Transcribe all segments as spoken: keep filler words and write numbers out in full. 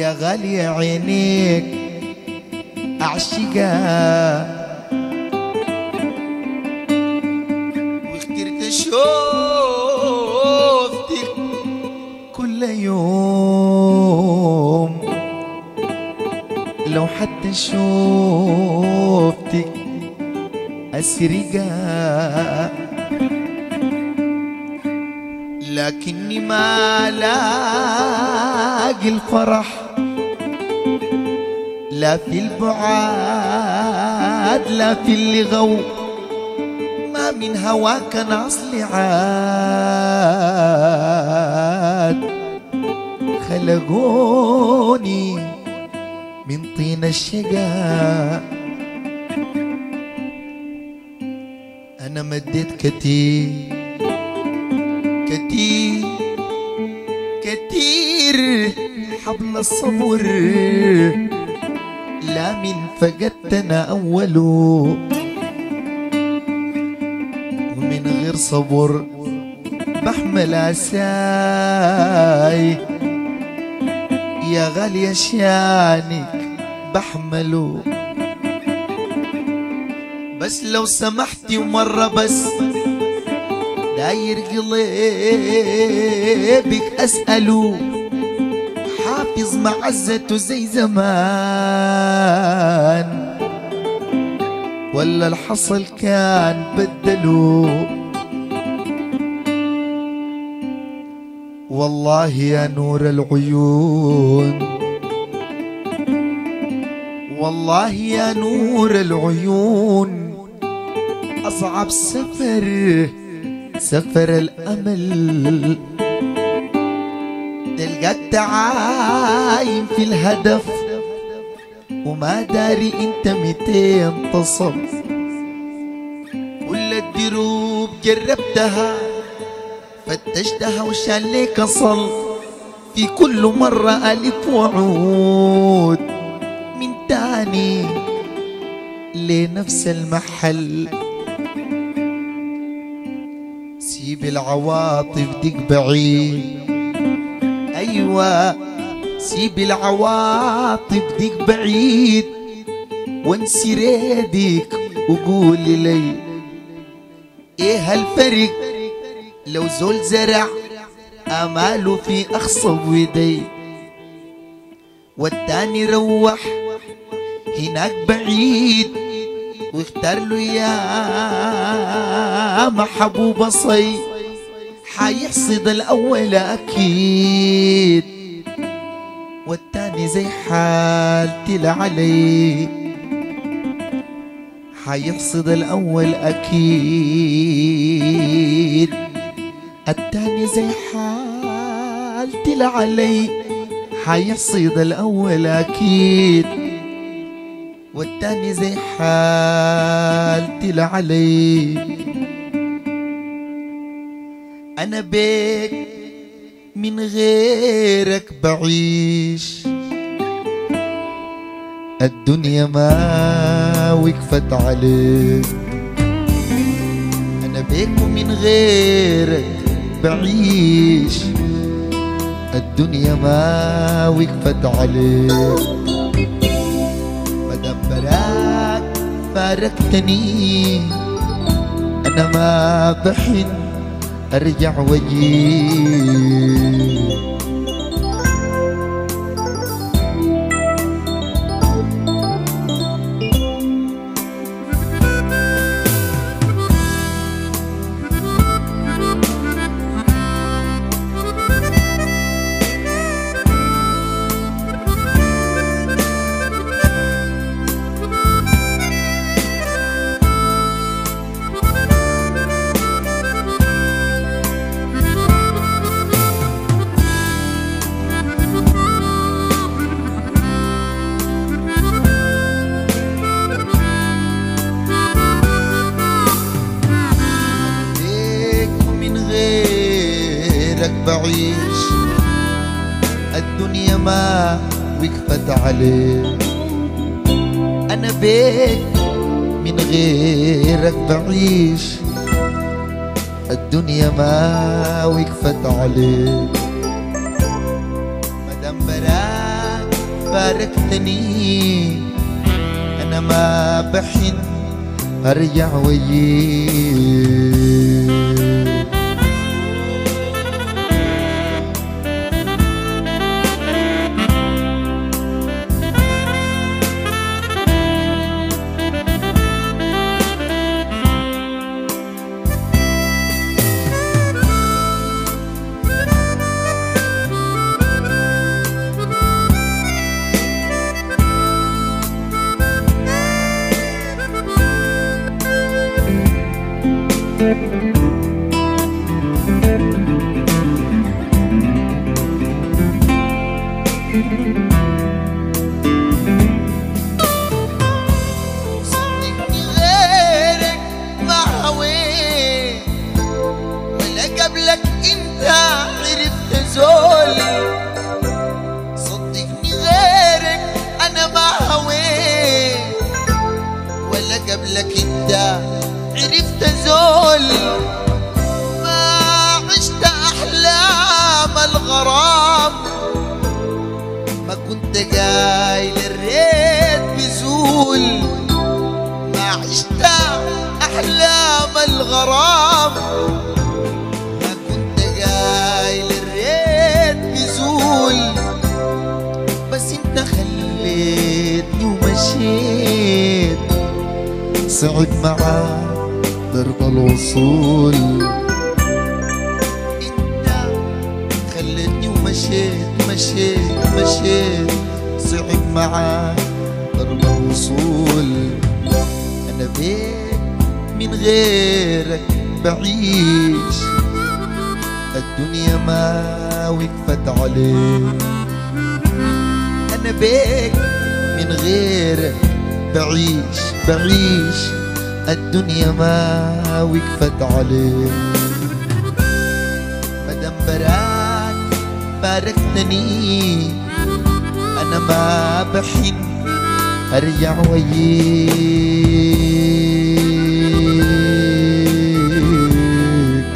يا غالية عينيك أعشقها، واخترت شوفتك كل يوم، لو حتى شوفتك أسرقها، لكني ما لاقي الفرح لا في البعاد لا في اللغو، ما من هواك ناصلي عاد، خلقوني من طين الشقا. أنا مديت كتير كتير كتير حبل الصبر، لا من فقدتنا أوله، ومن غير صبر بحمل عساي، يا غالية شانك بحمله. بس لو سمحتي ومرة بس داير قلبك أسأله، حافظ معزته زي زمان ولا الحصل كان بدلوا؟ والله يا نور العيون، والله يا نور العيون، أصعب سفر سفر الأمل، تلقاك عايم في الهدف وما داري انت متين تصل، كل الدروب جربتها فتشتها وشان ليك أصل، في كل مرة ألف وعود من تاني لنفس المحل. سيب العواطف ديك بعيد، أيوة سيب العواطف ديك بعيد، وانسي ريدك وقولي لي ايه هالفرق لو زول زرع اماله في اخصب ويدي، والتاني روح هناك بعيد واختار له يا محبوب صي، حيحصد الاول اكيد، والتاني زي حالتي لعلي حيحصد الاول اكيد، التاني زي حالتي لعلي حيحصد الاول اكيد، والتاني زي حالتي لعلي. انا بيك من غيرك بعيش، الدنيا ما وقفت عليك، انا بيك ومن غيرك بعيش، الدنيا ما وقفت عليك، مدام براك فارقتني انا ما بحن ارجع وجيك. بعيش الدنيا ما وقفت عليك، أنا بيك من غيرك بعيش، الدنيا ما وقفت عليك، مدام براك فارقتني أنا ما بحن أرجع وياك. صدقني غيرك ما هويت ولا قبلك انت عرفت زول. صدقني غيرك انا ما هويت ولا قبلك انت عرفت زول. ما عشت احلام الغرام ما كنت قايل الريت بزول. ما عشت احلام الغرام ما كنت قايل الريت بزول. بس انت خليتني ومشيت صعب معاك درب الوصول. انت خليتني ومشيت مشيت مشيت صعب معاك درب الوصول. انا بيك من غيرك بعيش الدنيا ما وقفت عليك. انا بيك من غيرك بعيش بعيش الدنيا ما وقفت عليك. مدام براك فارقتني أنا ما بحن أرجع وياك.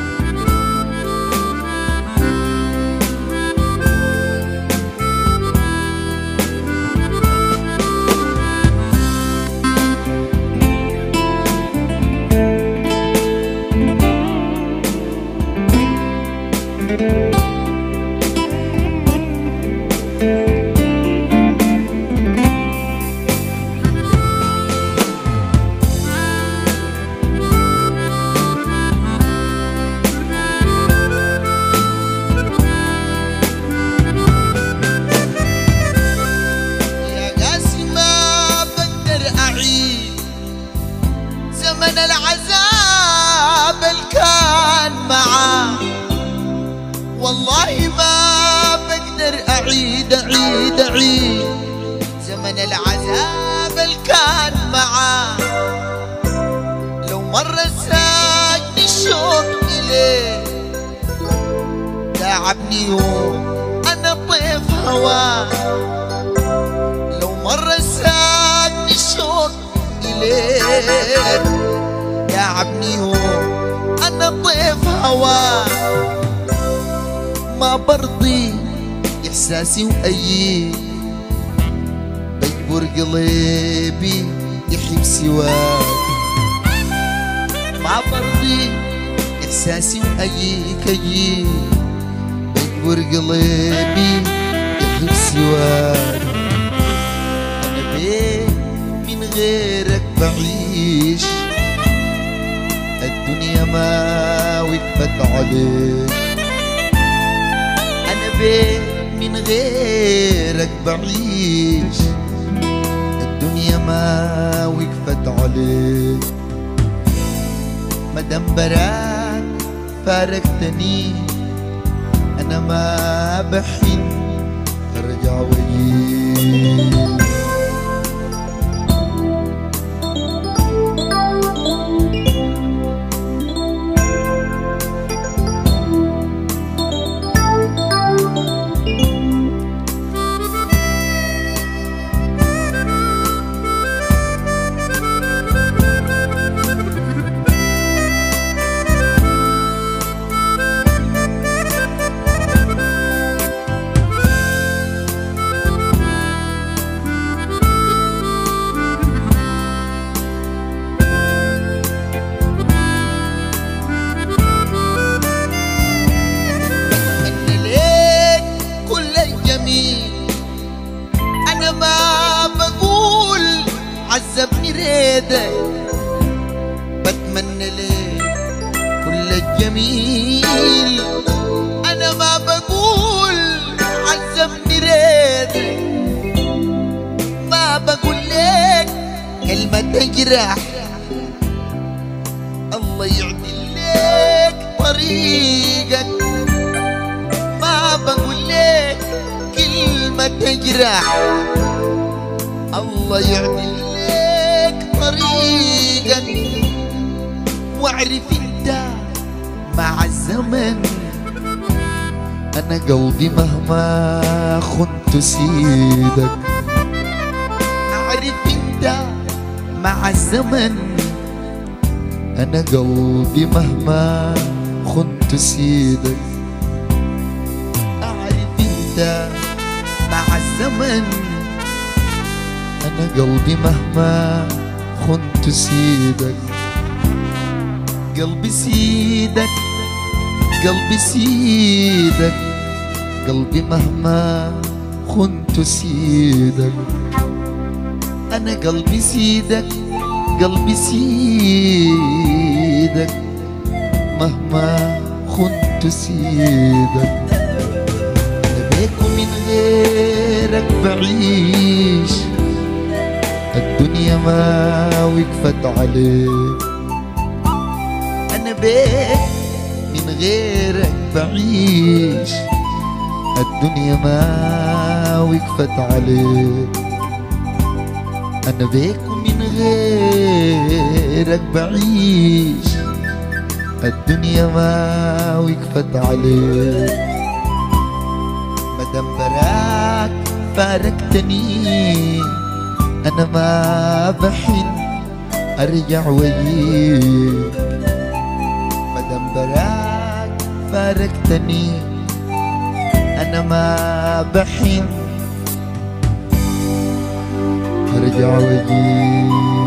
زمن العذاب الكان معاه والله ما بقدر أعيد أعيد أعيد. زمن العذاب الكان معاه لو مرة ساقني الشوق إليه تعبني يوم أنا طيف هواه. لو مرة ساقني الشوق إليك تعبني يوم أنا طيف هواه. ما برضي إحساسي وأيي بجبر قلبي يحب سواك. ما برضي إحساسي وأييك أيي بجبر قلبي يحب سواك. أنا بيك من غيرك بعيش الدنيا ما وقفت عليك. أنا بيك من غيرك بعيش الدنيا ما وقفت عليك. مدام براك فارقتني أنا ما بحن أرجع وياك. ايدك بتمنى لك كل الجميل. انا ما بقول عذبني ريتك، ما بقول لك كلمة تجرح. الله يعدل لك طريقك، ما بقول لك كلمة تجرح. الله يعدل لك طريقك، واعرف انت مع الزمن انا قلبي مهما خنت سيدك. اعرف انت مع الزمن انا قلبي مهما خنت سيدك. اعرف انت مع الزمن انا قلبي مهما خنت سيدك. قلبي سيدك قلبي سيدك قلبي مهما خنت سيدك. انا قلبي سيدك قلبي سيدك مهما خنت سيدك. انا بيك ومن غيرك بعيش، الدنيا ما وقفت عليك. انا بيك من غيرك بعيش، الدنيا ما وقفت عليك. انا بيك ومن غيرك بعيش، الدنيا ما وقفت عليك. مدام براك فارقتني انا ما بحن ارجع ويجيك. مدام براك فارقتني انا ما بحن ارجع ويجيك.